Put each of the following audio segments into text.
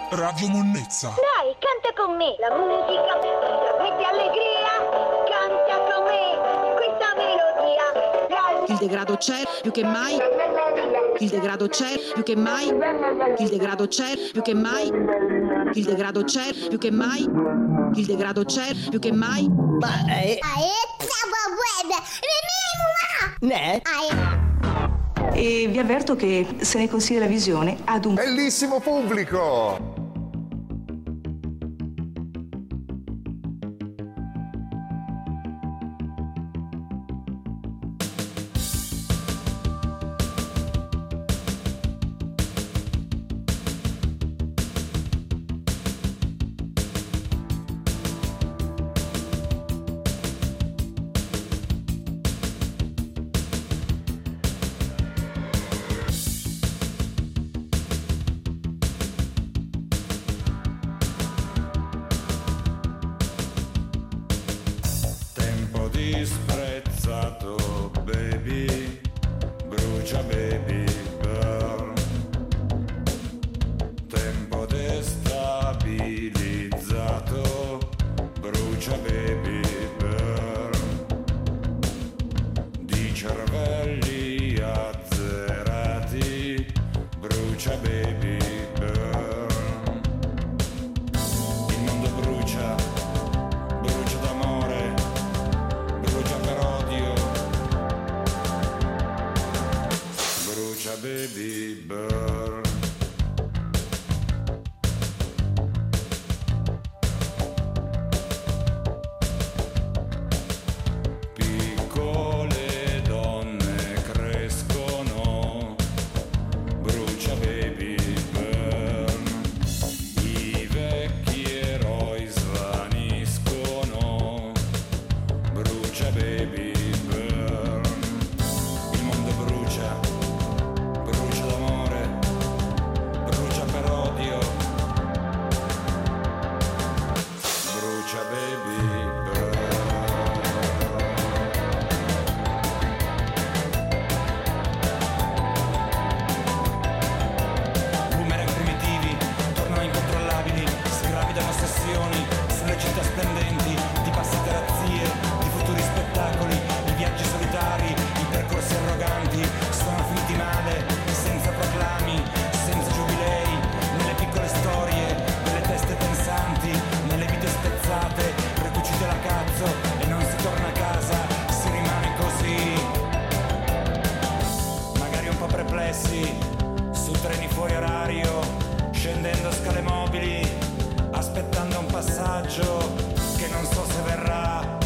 Radio Monnezza. Dai, canta con me. La musica mette allegria. Canta con me questa melodia. Il degrado c'è più che mai. Il degrado c'è più che mai. Il degrado c'è più che mai. Il degrado c'è più che mai. Il degrado c'è più che mai. Ma ne? E vi avverto che se ne consiglia la visione ad un bellissimo pubblico. Disprezzato baby, brucia baby burn. Tempo destabilizzato, brucia baby burn. Di cervelli azzerati, brucia baby burn. Il mondo brucia, brucia d'amore, brucia per odio, brucia baby burn. Piccole donne crescono, brucia baby burn. I vecchi eroi svaniscono, brucia baby burn. Il mondo brucia, brucia d'amore, brucia per odio, brucia baby burn. Boomerang primitivi tornano incontrollabili, si gravidano ossessioni sulle città splendenti, di passi terrazie, di futuri spettacoli, i viaggi solitari, i percorsi arroganti, sono finiti male, senza proclami, senza giubilei, nelle piccole storie, nelle teste pensanti, nelle vite spezzate, ricucite la cazzo e non si torna a casa, si rimane così, magari un po' perplessi, su treni fuori orario, scendendo scale mobili, aspettando un passaggio che non so se verrà,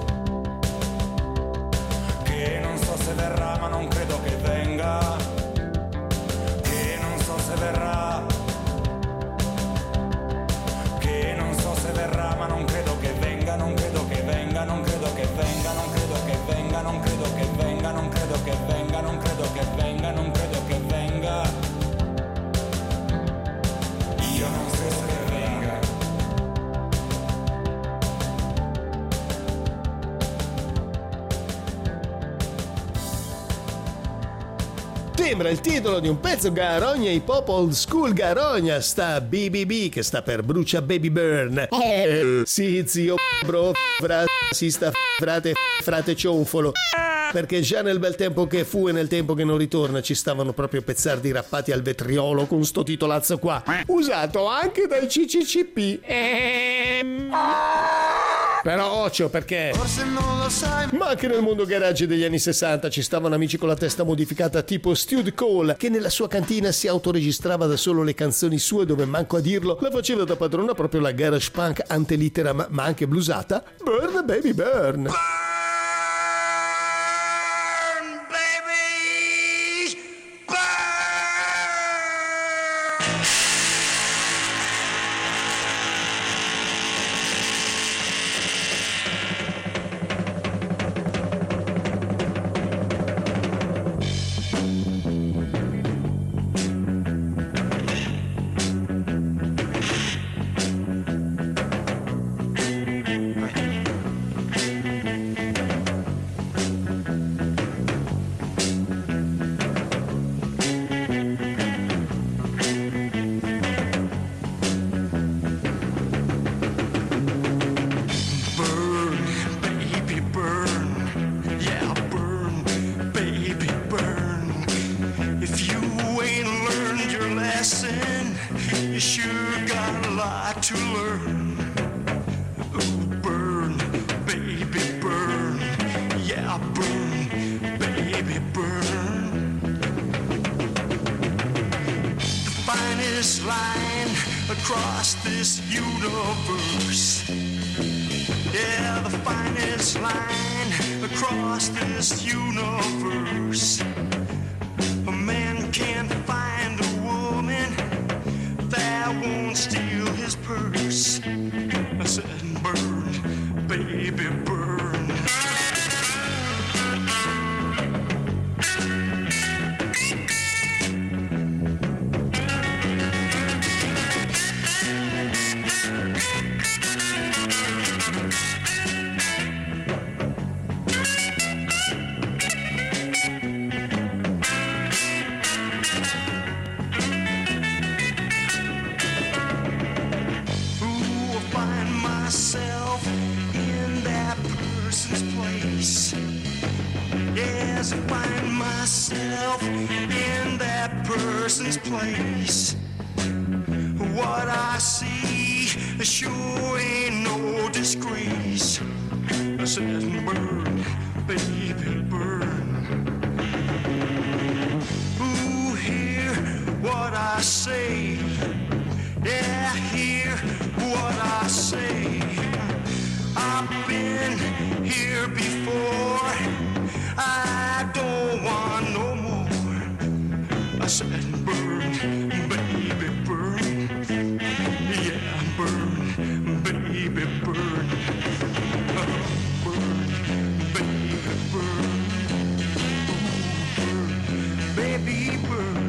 che non so se verrà, ma non credo che venga, che non so se verrà, che non so se verrà, ma non credo che venga, non credo che venga, non credo che venga, non credo che venga, non credo che venga, non credo che venga, non credo che venga, non credo che venga. Io non so se venga. Sembra il titolo di un pezzo Garogna hip hop old school. Garogna sta BBB, che sta per Brucia Baby Burn. Sì, zio, bro, sta frate cionfolo. Perché già nel bel tempo che fu e nel tempo che non ritorna ci stavano proprio pezzardi rappati al vetriolo con sto titolazzo qua, usato anche dai CCCP. Però occhio, perché Forse non lo sai. ma anche nel mondo garage degli anni 60 ci stavano amici con la testa modificata tipo Stud Cole, che nella sua cantina si autoregistrava da solo le canzoni sue, dove manco a dirlo la faceva da padrona proprio la garage punk antelittera ma anche blusata. Burn baby burn. You sure got a lot to learn. Ooh, burn, baby, burn. Yeah, burn, baby, burn. The finest line across this universe. Yeah, the finest line across this universe. A man can't find a woman that won't steal his purse. I said, burn, baby, burn. Yes, I find myself in that person's place. What I see sure ain't no disgrace. I said, burn, baby, burn. Ooh, hear what I say. Yeah, hear what I say. I've been here before. I don't want no more. I said, burn, baby, burn. Yeah, burn, baby, burn. Burn, baby, burn. Ooh, burn, baby, burn.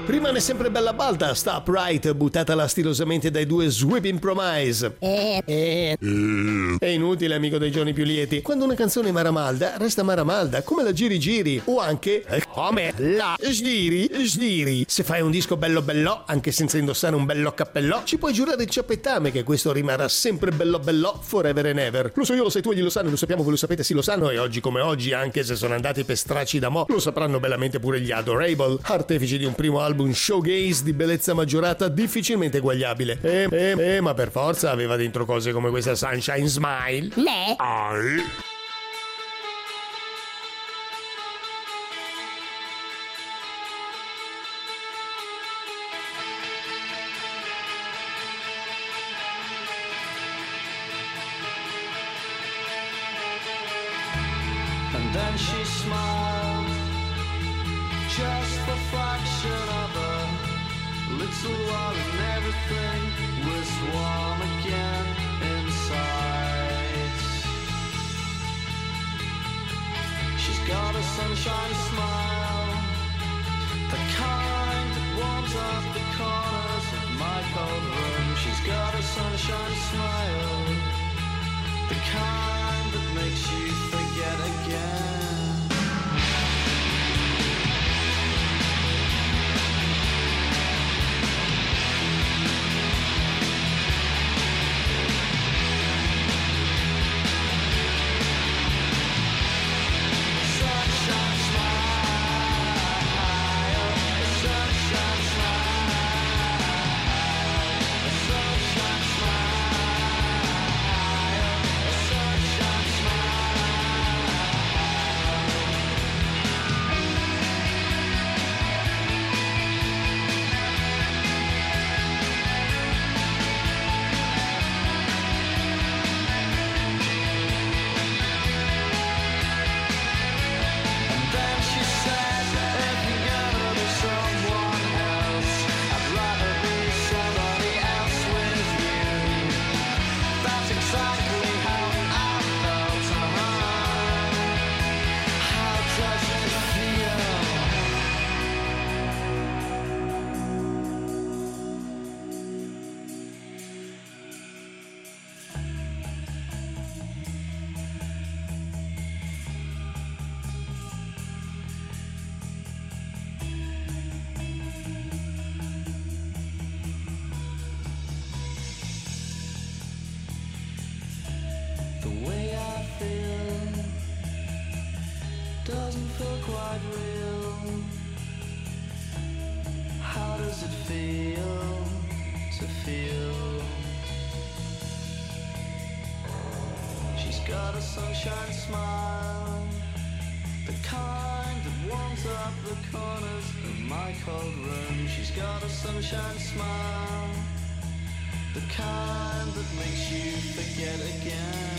Rimane sempre bella balda sta Upright, buttata stilosamente dai due Sweeping Promise. È inutile, amico dei giorni più lieti. Quando una canzone è maramalda, resta maramalda, come la giri giri. O anche come la sdiri. Se fai un disco bello bello, anche senza indossare un bello cappellò, ci puoi giurare il ciappettame che questo rimarrà sempre bello bello forever and ever. Lo so io, lo sai tu, egli lo sanno, lo sappiamo, voi lo sapete, sì lo sanno, e oggi come oggi, anche se sono andati per stracci da mo', lo sapranno bellamente pure gli Adorable, artefici di un primo album showgaze di bellezza maggiorata difficilmente eguagliabile. Ma per forza aveva dentro cose come questa Sunshine Smile. Ne? And then she smiled, just the fraction of a little while, and everything was warm again inside. She's got a sunshine smile, the kind that warms up the corners of my cold room. She's got a sunshine smile, the kind that makes you forget again. Doesn't feel quite real. How does it feel to feel? She's got a sunshine smile, the kind that warms up the corners of my cold room. She's got a sunshine smile, the kind that makes you forget again.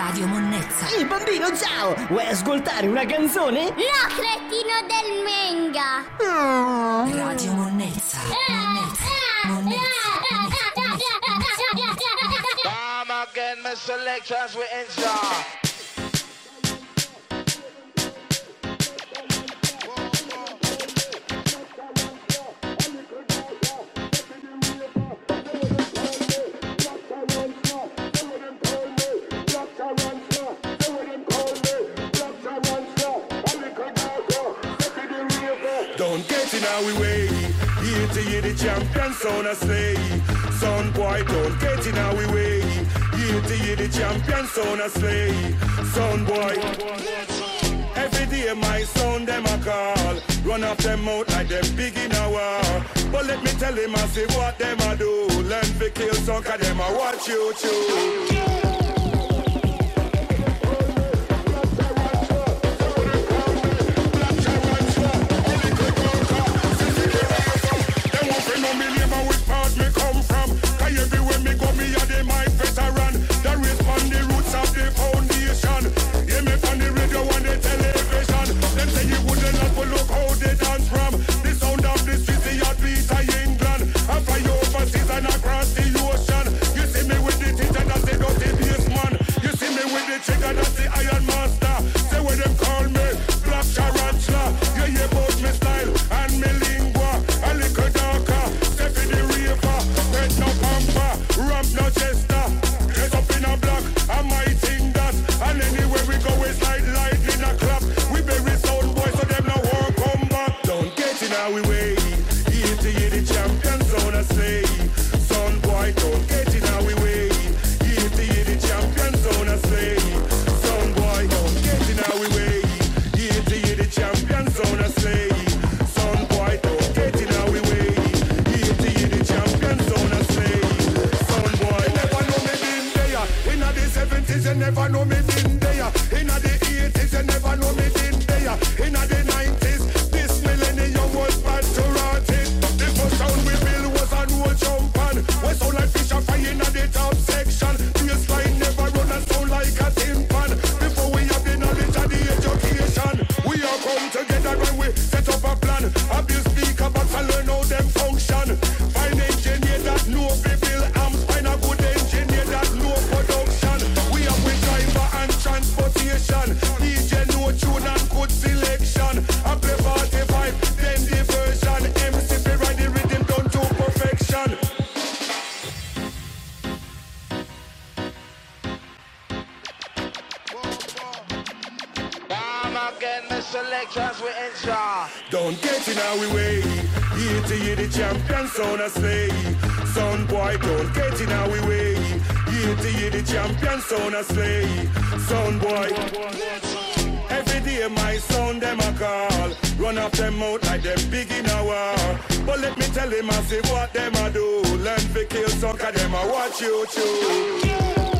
Radio Monnezza. Ehi bambino, ciao! Vuoi ascoltare una canzone? No, cretino del Menga! Radio Monnezza. Come again, my selectors we enter. Don't get in our way. Here to hear the champion sound a slay. Son boy, don't get in our way. Here to hear the champion sound a slay. Son boy. Every day my son them a call. Run off them out like them big in a war. But let me tell him I say what them a do. Learn to kill some cause them a watch you too. Everywhere me go, me a the mic veteran. The respond the roots of the foundation. Hear me on the radio and the television. Them say you wouldn't have to look how they dance from. The sound of the streets, the heartbeat of England. I fly overseas and across the ocean. You see me with the teacher, that's the dirty baseman. You see me with the trigger, that's the Iron Master. Say what them call me, Black Tarantula. You hear about me style and me lingua. A little darker, step in the river. Red no pamper, ramp no chester. Dress up in a block, a my thing that. And anywhere we go, it's like lightning a clap. We bury sound boys so them no won't come back. Don't get in our way. Here to hear the champion sound a slay. Son boy, don't get in our way. Here to hear the champion sound a slay. Son boy, don't get in our way. Here to hear the champion sound a slay. Son boy, don't get in our way. Here to hear the champion sound a slay. Son boy, never know me been there. Inna the 70s you never know me been there. Inna the 80s you never know me been there. Inna the 90s this millennium was bad to rot it. The first sound we built was an old jumpan. We sound like fish and fry inna the top section. Baseline never run and sound like a tin pan. Before we have the knowledge and the education, we all come together and we set up a plan. Abuse speaker box and learn how them function. Find engineer that know we build amps. Find a good engineer that know production. We have with driver and transportation. DJ no tune and good selection. I play 45, then diversion. MC fi ride the rhythm down to perfection. Come again, my selectors we enter. Don't get in our way. Here to hear the champion sound a slay. Son boy, don't get in our way. Here to hear the champion sound a slay. Son boy. Every day my son them a call. Run off them out like them big in a war. But let me tell him I say what them a do. Learn to kill some cause them a watch you too.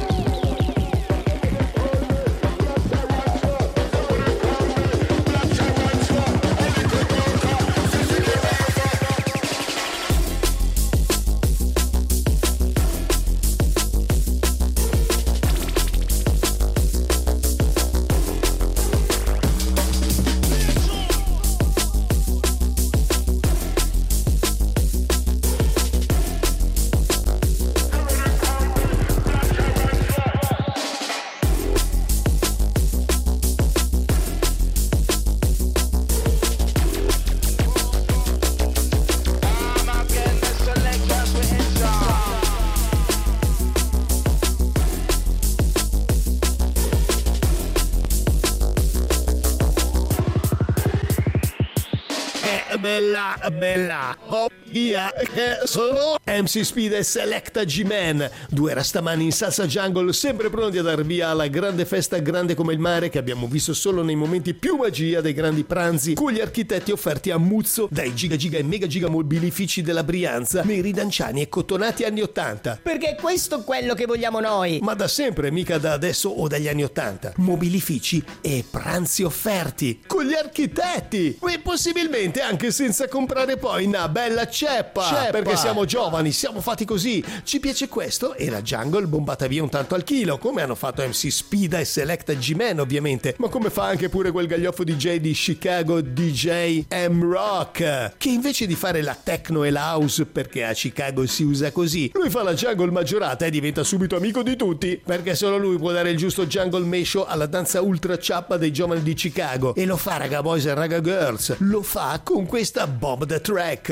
Bella, oh yeah, sono MC Speed e Selecta G-Man, due rastamani in salsa jungle, sempre pronti a dar via alla grande festa grande come il mare che abbiamo visto solo nei momenti più magia dei grandi pranzi con gli architetti offerti a muzzo dai giga e mega giga mobilifici della Brianza nei ridanciani e cottonati anni 80. Perché questo è quello che vogliamo noi. Ma da sempre, mica da adesso o dagli anni 80. Mobilifici e pranzi offerti con gli architetti e possibilmente anche anche senza comprare poi una bella ceppa. Perché siamo giovani, siamo fatti così. Ci piace questo e la jungle bombata via un tanto al chilo, come hanno fatto MC Spida e Selecta G-Man ovviamente, ma come fa anche pure quel gaglioffo DJ di Chicago, DJ M-Rock, che invece di fare la techno e la house, perché a Chicago si usa così, lui fa la jungle maggiorata e diventa subito amico di tutti, perché solo lui può dare il giusto jungle mesho alla danza ultra ciappa dei giovani di Chicago, e lo fa, raga boys e raga girls, lo fa con questa Bob the Track.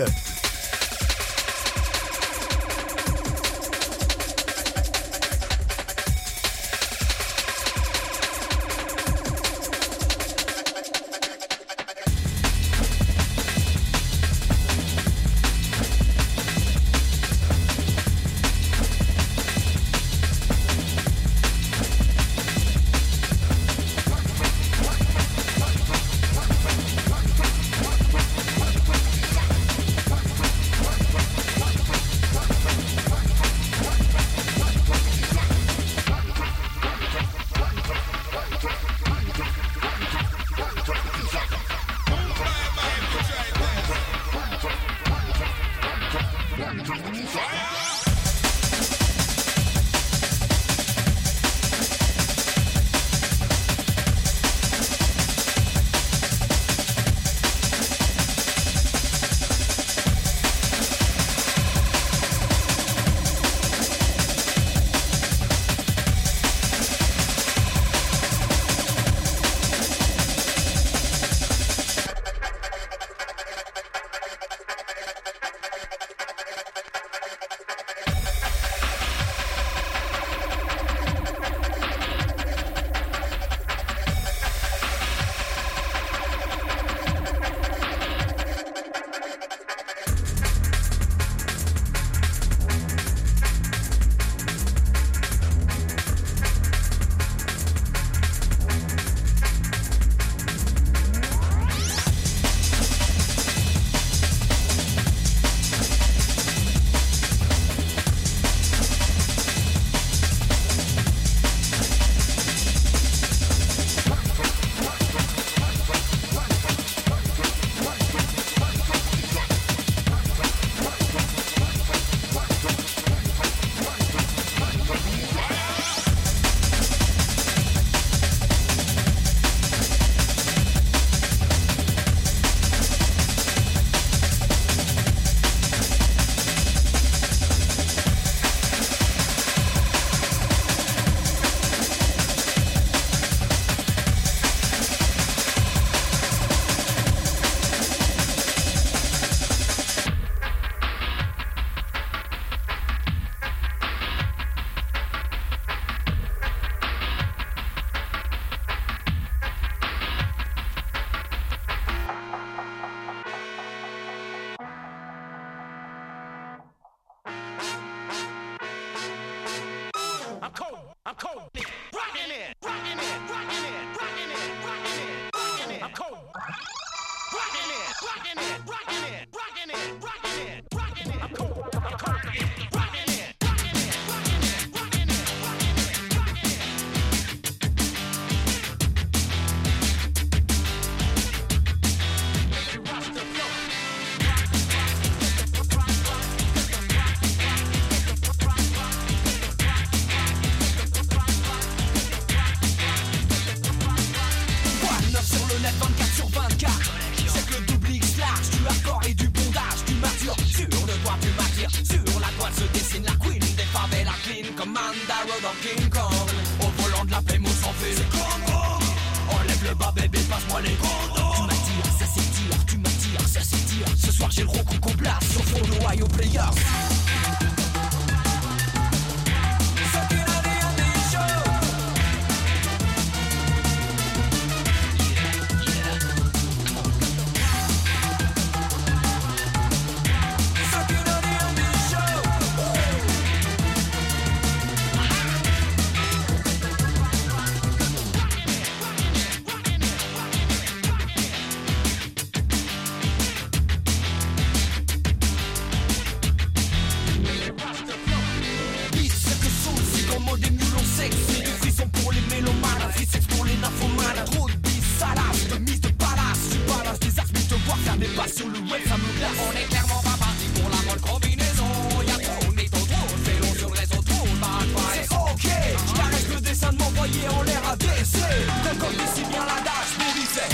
sur le web, ça me glace. On est clairement pas parti pour la bonne combinaison. Y'a trop de métaux, trop de vélos sur le réseau, trop de bad vibes. C'est ok, j'arrête le dessin de m'envoyer en l'air à DC. Comme dit si bien l'adage, baby, c'est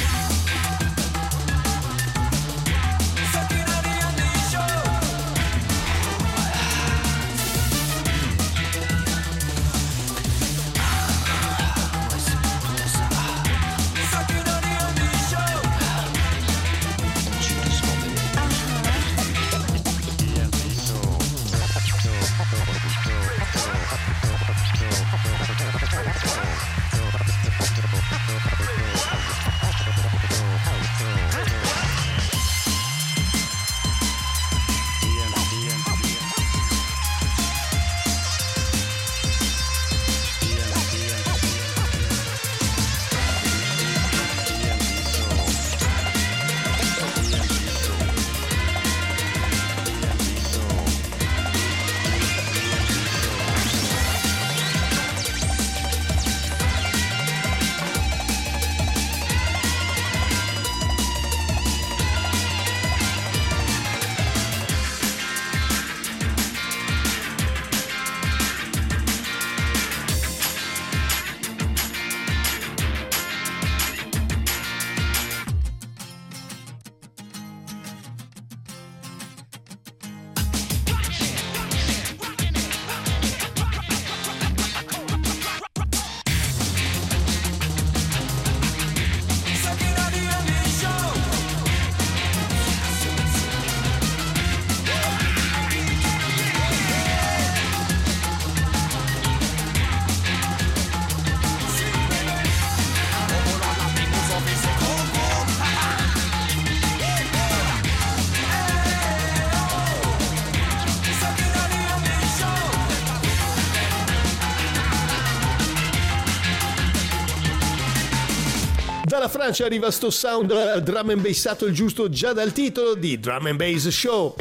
Dalla Francia arriva sto sound drum and bassato il giusto già dal titolo di Drum and Bass Show.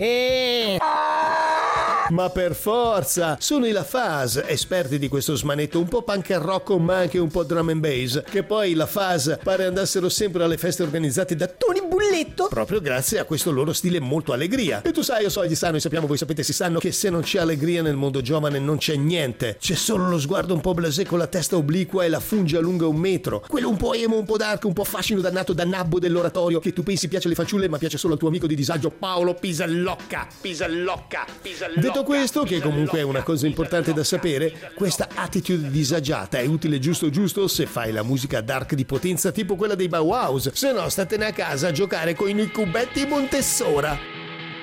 Ma per forza, sono i La Phase, esperti di questo smanetto un po' punk and rock ma anche un po' drum and bass, che poi la Phase pare andassero sempre alle feste organizzate da Tony Bulletto, proprio grazie a questo loro stile molto allegria. E tu sai, io so, gli sanno, sappiamo, voi sapete, si sanno che se non c'è allegria nel mondo giovane non c'è niente. C'è solo lo sguardo un po' blasé con la testa obliqua e la fungia lunga 1 metro. Quello un po' emo, un po' dark, un po' fascino dannato da nabbo dell'oratorio che tu pensi piace alle fanciulle ma piace solo al tuo amico di disagio Paolo Pisallocca. Detto questo, che comunque è una cosa importante da sapere, questa attitude disagiata è utile giusto se fai la musica dark di potenza tipo quella dei Bauhaus, se no statene a casa a giocare con i cubetti Montessora.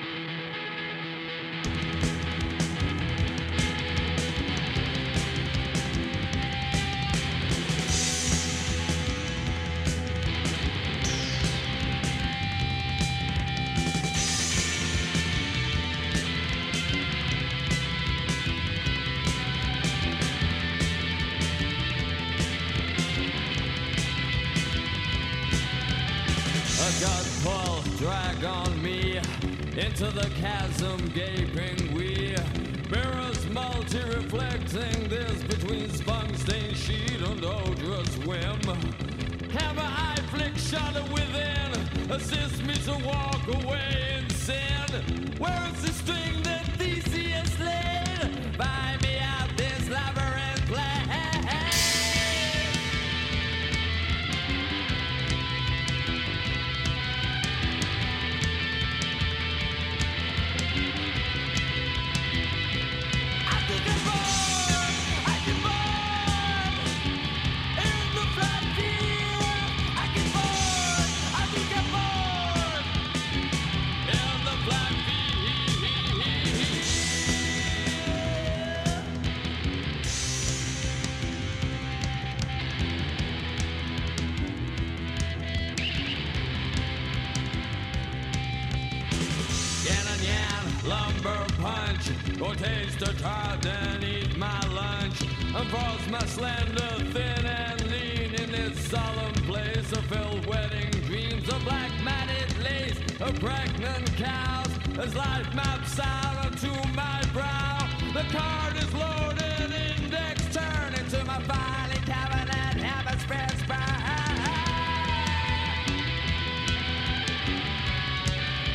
Drag on me into the chasm gaping we mirrors multi-reflecting this between sponge-stained sheet and odorous whim. Hammer eye flick shudder within, assist me to walk away in sin. Where is the string that Theseus laid? Find me out this labyrinth play. Lumber punch, or taste a tart and eat my lunch, and force my slender, thin and lean in this solemn place of filled wedding dreams of black matted lace, of pregnant cows, as life maps out onto my brow. The card is loaded, index turn into my filing cabinet, habit spreads by.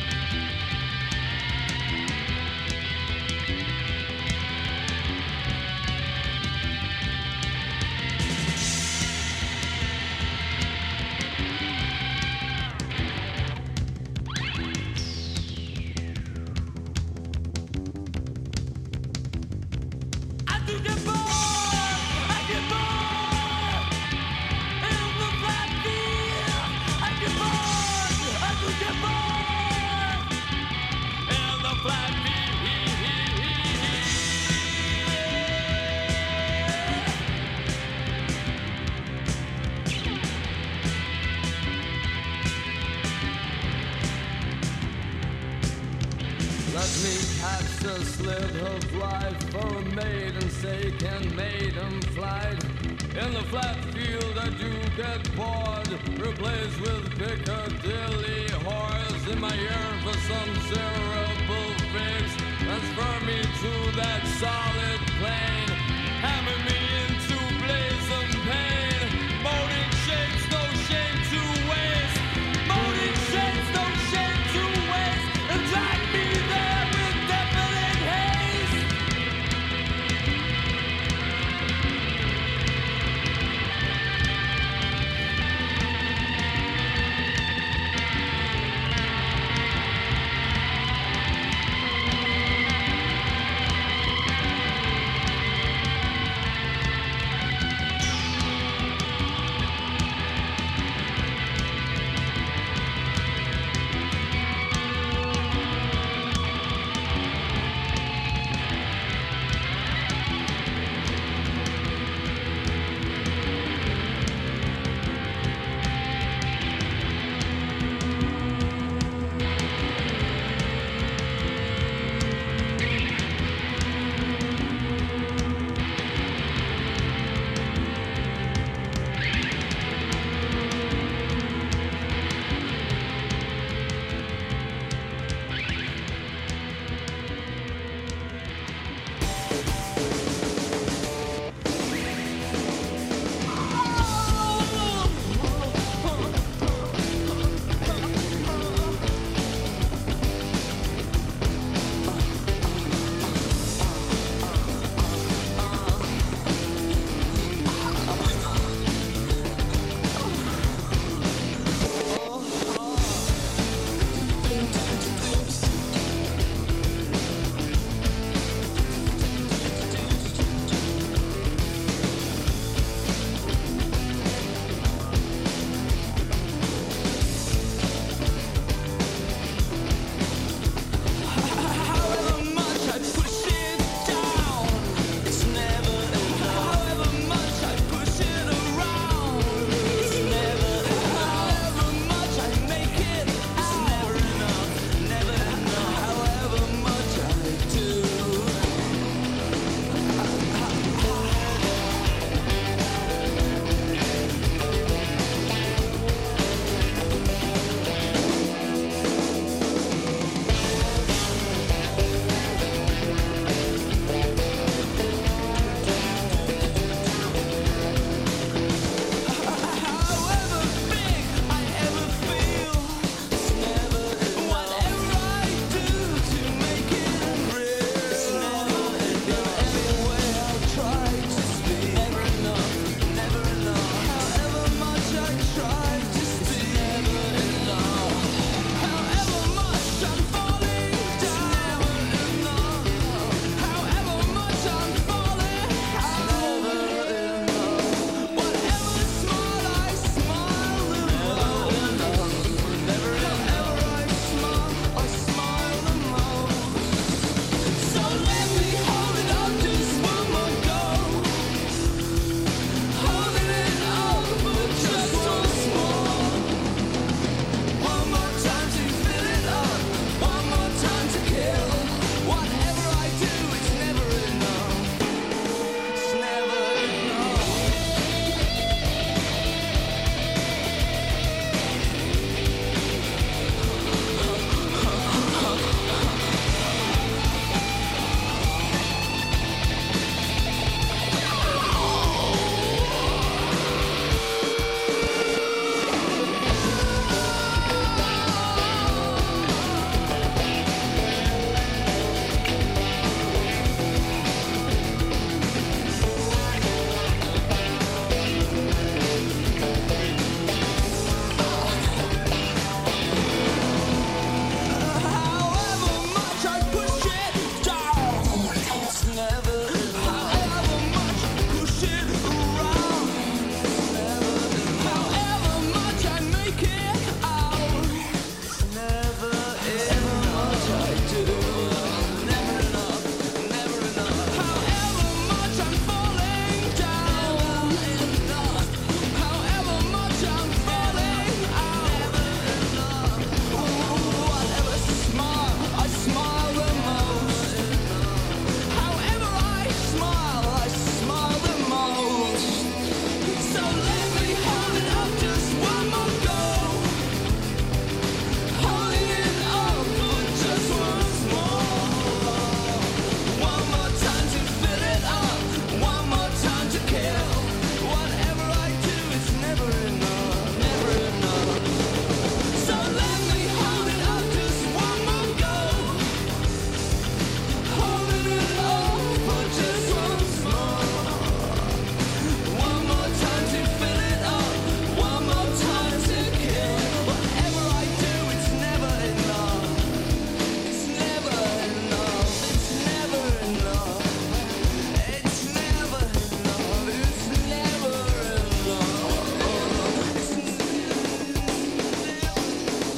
me catch the slip of life for a maiden's sake and maiden flight. In the flat field I do get bored, replaced with Piccadilly horse. In my yearn for some cerebral fix, transfer me to that solid plane, hammer me into blazing pain. Moaning shapes, no shame to waste. Moaning shapes, no shame to waste. And drag me there with deafening haste.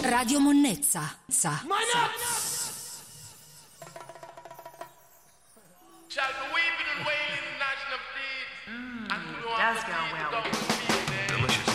Radio Monnezza. Sa. Shall the weeping and wailing and gnashing of teeth? And to the does go well. Delicious.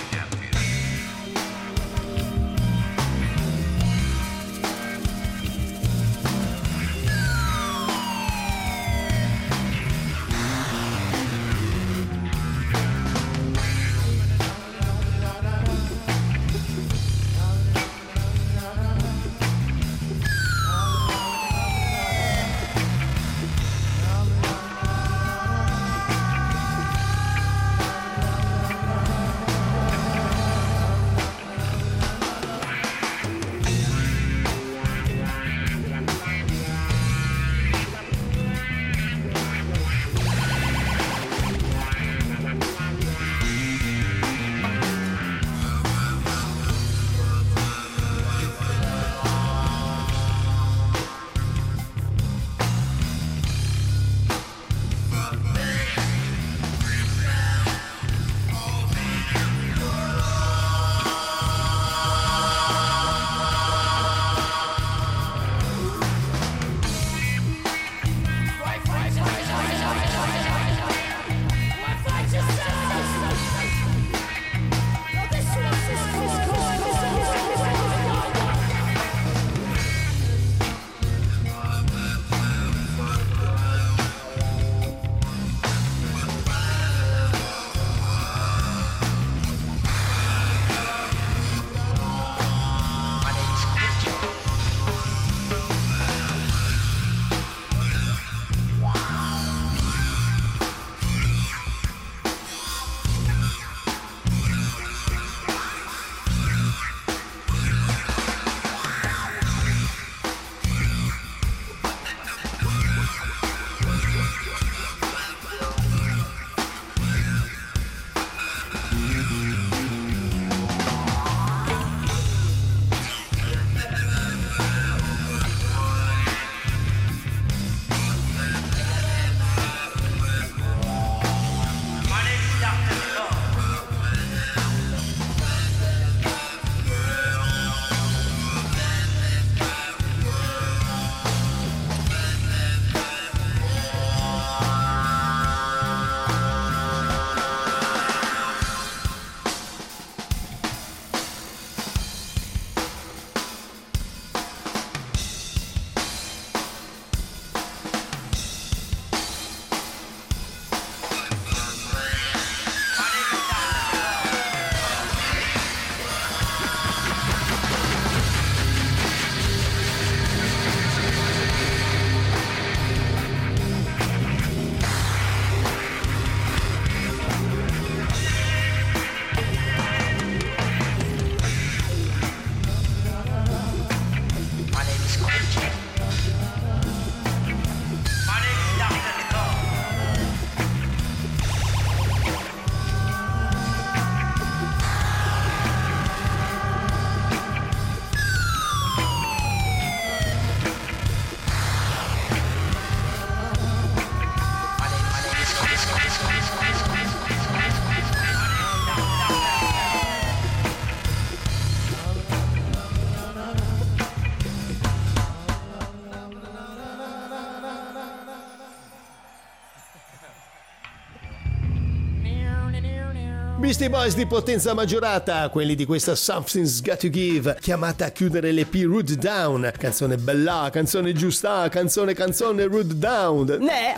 Beastie Boys di potenza maggiorata, quelli di questa Something's Got to Give, chiamata a chiudere l'EP Root Down. Canzone bella, canzone giusta, canzone Root Down.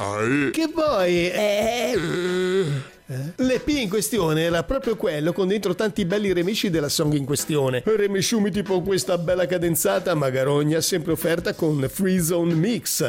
Che poi... L'EP in questione era proprio quello, con dentro tanti belli remixi della song in questione. Remixumi tipo questa bella cadenzata Magarogna, sempre offerta con Free Zone Mix.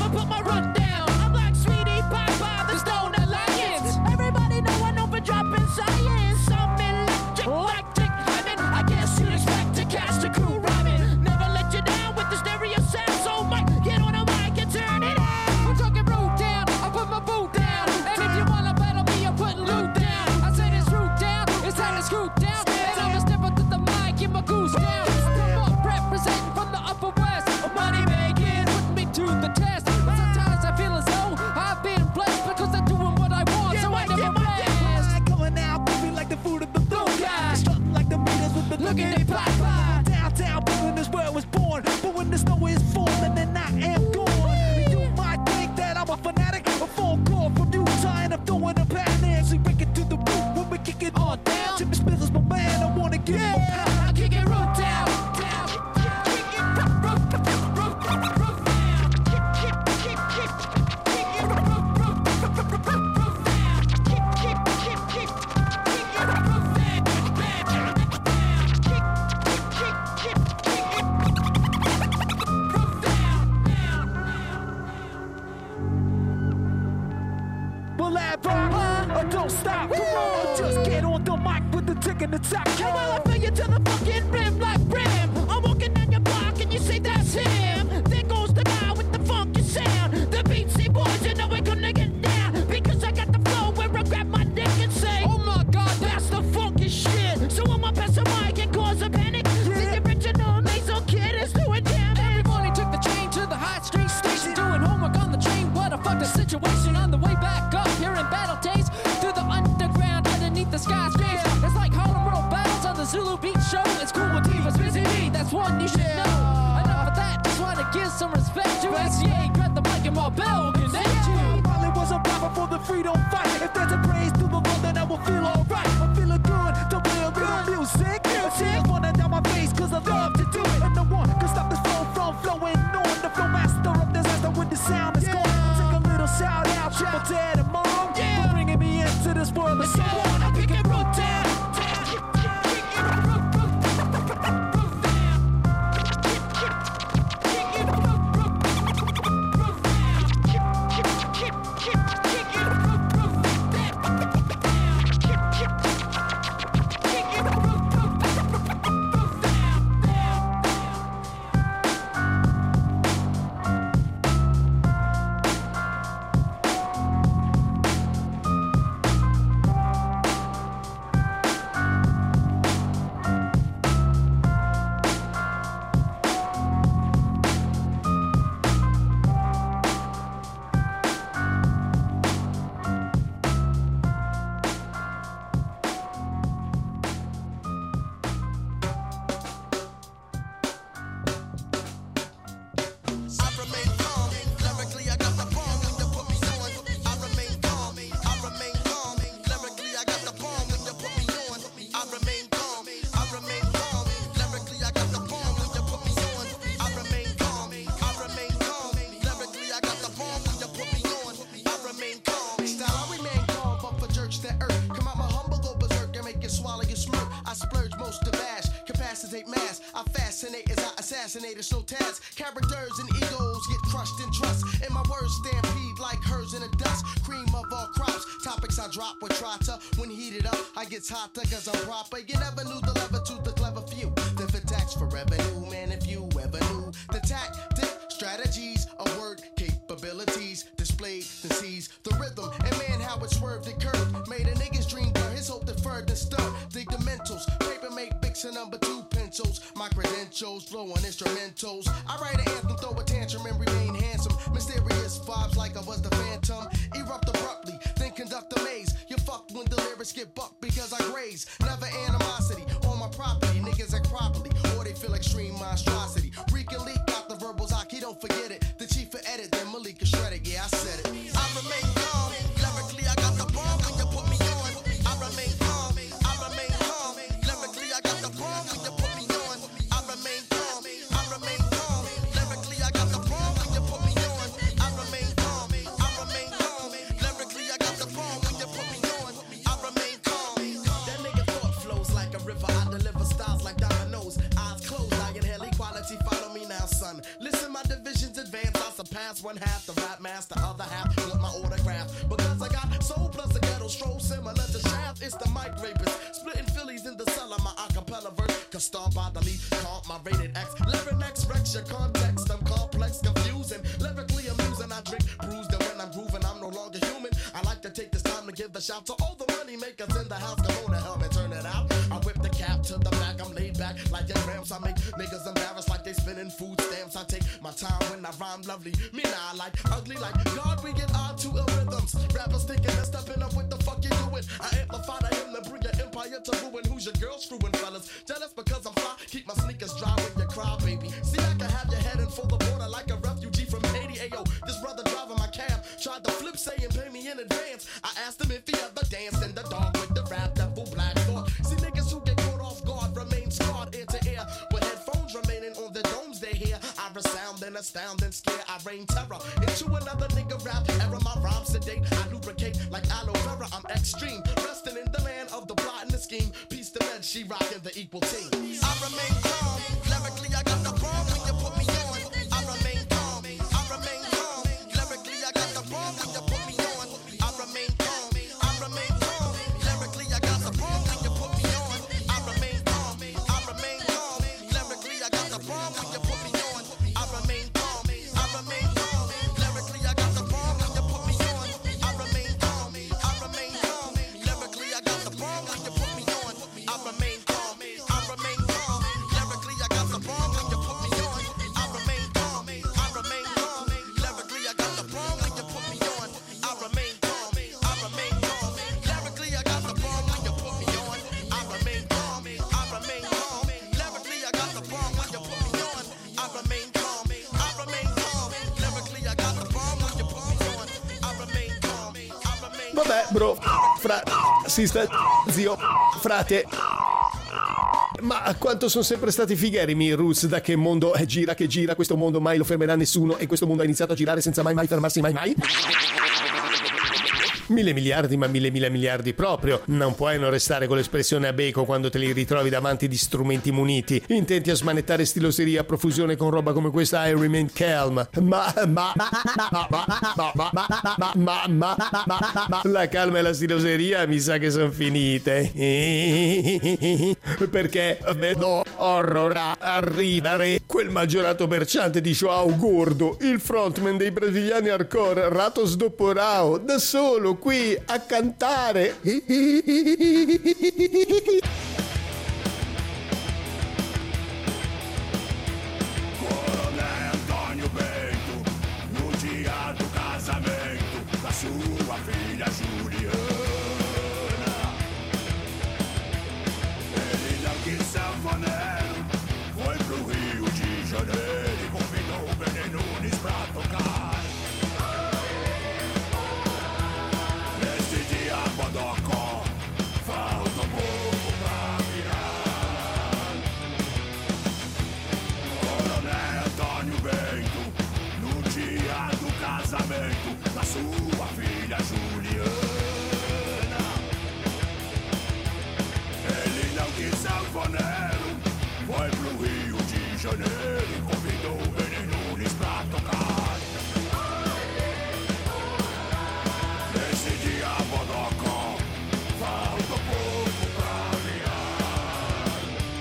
Dropping lab or don't stop. Come on, or just get on the mic with the tick and the tack. Hey, well, I feel you to the fucking rim like Brim. I'm walking down your block and you say that's him. There goes the guy with the funky sound. The Beatsy Boys, you know we're gonna get down. Because I got the flow where I grab my dick and say, oh my god, that's the funky shit. So I'ma pass the mic and cause a panic. The original nasal kid is doing damn. Everybody took the train to the High Street station, doing homework on the train. What a fucked situation. On the way back up here in Battle Days, through the underground, underneath the skyscrapers. It's like Harlem World battles on the Zulu Beat Show. It's cool with Divas, busy me, that's one you should know. Enough of that, just wanna give some respect to SCA. Grab the mic and Marbell connect you. While it was a proper for the freedom fight. If there's a praise to the world, then I will feel alright. I'm feeling good to play a little music. Tears running down my face, cause I love to do it. And no one can stop this flow from flowing on. The flow master of disaster with the sound is gone. Take a little shout out, Triple Dad and Mom, for bringing me into this world of sound. I'm picking root down. It's no task. Characters and egos get crushed in trust. And my words stampede like hers in the dust. Cream of all crops. Topics I drop with trotter. When heated up, I get hotter cause I'm proper. You never knew the lever to the clever few. The attacks for revenue, man, if you ever knew the tactic, strategies, of word capabilities displayed to seize the rhythm. And man, how it swerved and curved. Made a nigga's dream burn. His hope deferred and stirred. Dig the mentals. Paper make bics and number 2 pencils. My credentials flow on instrumentals. I write an anthem, throw a tantrum and remain handsome. Mysterious vibes like I was the phantom. Erupt abruptly, then conduct a maze. You fucked when the lyrics get bucked because I graze. Never animosity on my property. Niggas act properly or they feel extreme monstrosity. Reek and leak out the verbals, Aki, don't forget it. The chief for edit, then Malika shredded, yeah, I said it. I remain calm, lyrically I got the bomb when you put me on. I remain calm, I remain calm, lyrically I got the bomb when you put me on. I remain calm, I remain calm, lyrically I got the bomb when you put me on. I remain calm, I remain calm, lyrically I got the bomb when you put me on. I remain calm. That nigga thought flows like a river, I deliver styles like dominoes. Eyes closed, I inhale equality, follow me now, son. Listen, my divisions advance, I surpass one half the rap master, other half want my autograph. Because I got soul plus a ghetto stroll similar to Shaft, it's the mic rapist. Splitting Phillies in the cellar, my acapella verse. Cause star by the lead, comp my rated X. Lyric X, Rex, your context, I'm complex, confusing. Lyrically amusing, I drink bruised, and when I'm grooving, I'm no longer human. I like to take this time to give a shout to all the money makers in the house. Come on and help me turn it out. I whip the cap to the back, I'm laid back like your grams. I make niggas embarrassed like they spinning food stamps. I take my time when I rhyme lovely. Me now I like ugly like God, we get on to ill rhythms. Rappers thinking they're stepping up, what the fuck you doing? I amplify the hymn to bring your empire to ruin. Who's your girl screwing fellas? Jealous because I'm fly, keep my sneakers dry when you cry, baby. See, I can have your heading for the border like a refugee from Haiti. Ayo, this brother driving my cab tried to flip, saying pay me in advance. I asked him if he ever danced in the dark with the rap devil Black Thought. See, niggas who get caught off guard remain scarred ear to ear. With headphones remaining on the domes they hear, I resound and astound and scare. I rain terror into another nigga rap era. My rhymes sedate, I lubricate like aloe vera. I'm extreme, resting in the land of the plot and the scheme. Peace to men, she rockin' the equal team. I remain calm, lyrically I got the bomb when you put me on. I remain calm, I remain calm, lyrically I got the bomb when you put me on. I remain calm. Vabbè, bro, sister, zio, frate. Ma quanto sono sempre stati figheri i Roots, da che mondo gira che gira, questo mondo mai lo fermerà nessuno e questo mondo ha iniziato a girare senza mai fermarsi mai. 1000 miliardi, ma 1000 miliardi proprio. Non puoi non restare con l'espressione a bacon quando te li ritrovi davanti di strumenti muniti, intenti a smanettare stiloseria a profusione con roba come questa I Remain Calm. Ma la calma e la stiloseria mi sa che sono finite. Perché vedo horror arrivare quel maggiorato merciante di João Gordo, il frontman dei brasiliani hardcore Ratos do Porão, da solo qui a cantare. Coronel Antônio Bento, no dia do casamento da sua filha Juliana, ele não quis sanfoneiro, foi pro Rio de Janeiro e convidou o Benê Nunes pra tocar. Bodocó, falta pouco pra virar. Coronel Antônio Bento, no dia do casamento da sua filha Juliana, ele não quis sanfoneiro, foi pro Rio de Janeiro e convidou o Benê Nunes pra tocar. Nesse dia Bodocó, falta pouco pra virar.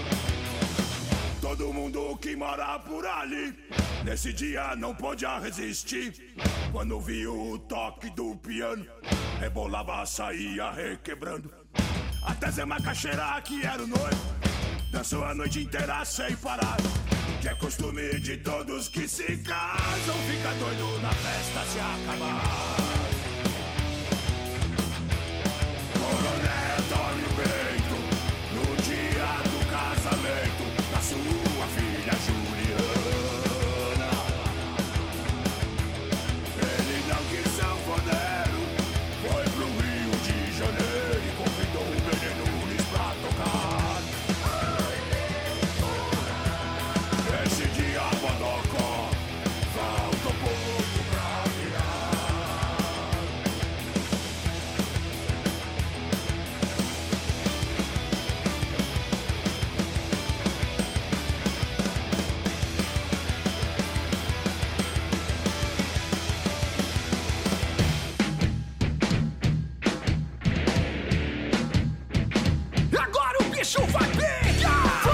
Todo mundo que mora por ali, nesse dia não podia resistir. Quando viu o toque do piano, rebolava, saía requebrando. Até Zé Macaxeira, que era o noivo, dançou a noite inteira sem parar. Que é costume de todos que se casam, fica doido na festa se acabar. Coronel Antônio Bento, no dia do casamento da sua filha Juliana, ele não quis sanfoneiro, foi pro Rio de Janeiro e convidou o Benê Nunes pra tocar. Esse dia Bodocó, falta pouco pra virar. Agora o bicho vai pegar!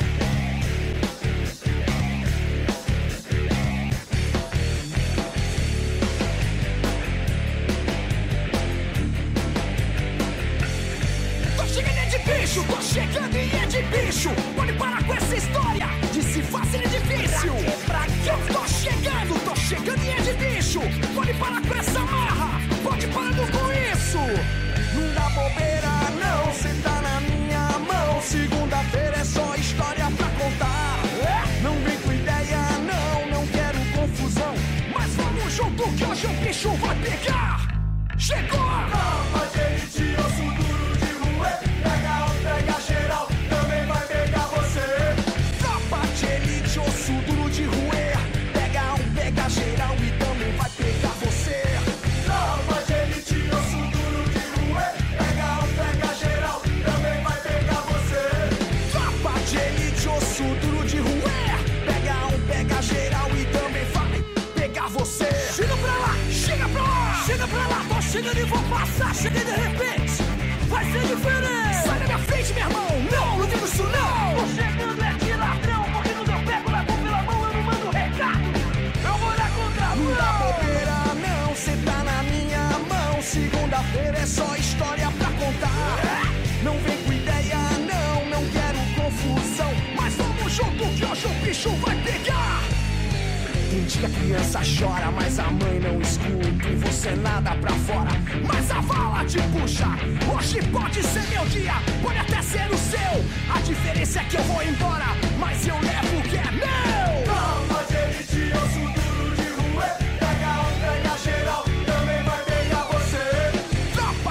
Tô chegando é de bicho, tô chegando e é de bicho. Pode parar com essa história de se fácil e difícil. Pra quê? Tô chegando e é de bicho. Pode parar com essa marra, pode parar com isso. Não dá bobeira não, cê tá na minha mão. Segunda-feira é só história pra contar. Não vem com ideia não quero confusão. Mas vamos junto que hoje o bicho vai pegar. Chegou! Calma, gente, osso duro de ruê. Pega geral, também vai pegar você. Tropa de elite, osso duro de ruê. Pega geral e também vai pegar você. Tropa de elite, osso duro de ruê. Pega geral, também vai pegar você. Tropa de elite, osso duro de ruê. Pega geral e também vai pegar você. Chega pra lá, chega pra lá, chega pra lá. Tô chegando e vou passar, cheguei de repente. Vai ser diferente. Sai da minha frente, meu irmão. Não digo isso não. Tô chegando é de ladrão, porque quando eu pego na mão pela mão eu não mando recado. Eu vou na contramão. Não dá bobeira não, cê tá na minha mão. Segunda-feira é só história pra contar. Não vem com ideia não quero confusão. Mas vamos junto que hoje o bicho vai pegar. Tem dia que a criança chora, mas a mãe não escuta. E você nada pra fora, mas a vala te puxa. Hoje pode ser meu dia, pode até ser o seu. A diferença é que eu vou embora, mas eu levo o que é meu. Calma, gente, osso duro de ruê. Pega geral, também vai pegar você.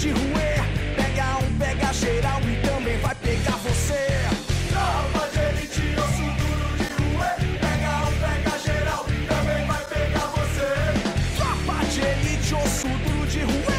de ruê. Pega um, pega geral e também vai pegar você. Tropa de elite, osso duro de ruê. Pega um, pega geral e também vai pegar você. Tropa de elite, osso duro de ruê.